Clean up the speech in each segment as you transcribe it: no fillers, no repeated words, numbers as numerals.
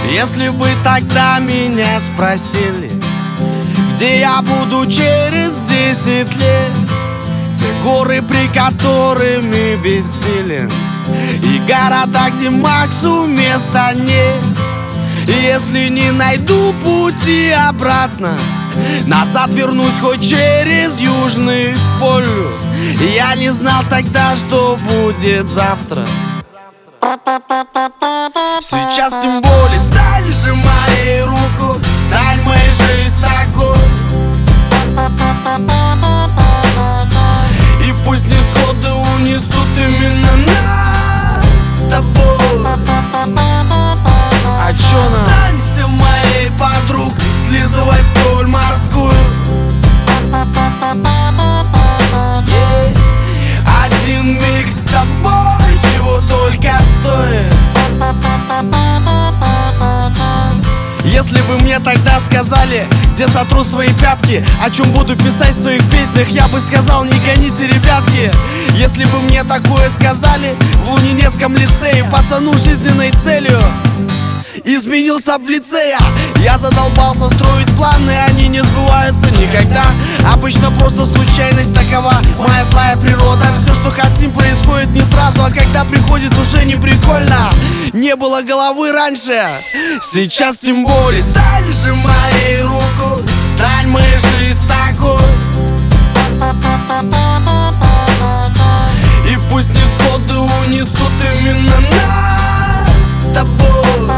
Если бы тогда меня спросили, где я буду через 10 лет, те горы, при которыми бессилен, и города, где Максу места нет. Если не найду пути обратно, назад вернусь хоть через Южный полюс. Я не знал тогда, что будет завтра. Сейчас тем более стань же моей руку, стань моей жизнь такой. И пусть несходы унесут именно нас с тобой. А чё нам? Останься моей подругой, слизывать соль морскую. Один миг с тобой чего только стоит. Если бы мне тогда сказали, где сотру свои пятки, о чем буду писать в своих песнях, я бы сказал: не гоните, ребятки. Если бы мне такое сказали в Лунинецком лицее, пацану с жизненной целью изменился в лице я задолбался строить планы, они не сбываются никогда. Обычно просто случайность такова, моя злая природа. Все, что хотим, происходит не сразу, а когда приходит, уже не прикольно. Не было головы раньше, сейчас тем более. Стань же моей руку, стань моей жизнь такой. И пусть несходы унесут именно нас с тобой.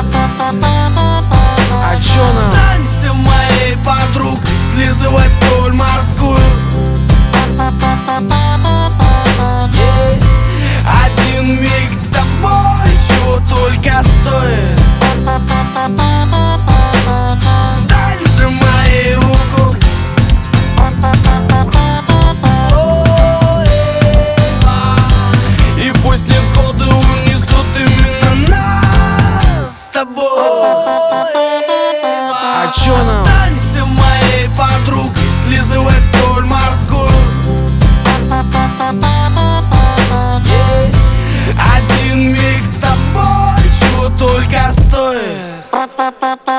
А чё нам? Останься моей подругой, слизывать соль морскую. Один миг с тобой чего только стоит. Стань же моей руку. И пусть несходы унесут именно нас с тобой. А чё нам? Останься моей подругой, слизывать соль морскую. Один миг с тобой чего только стоит.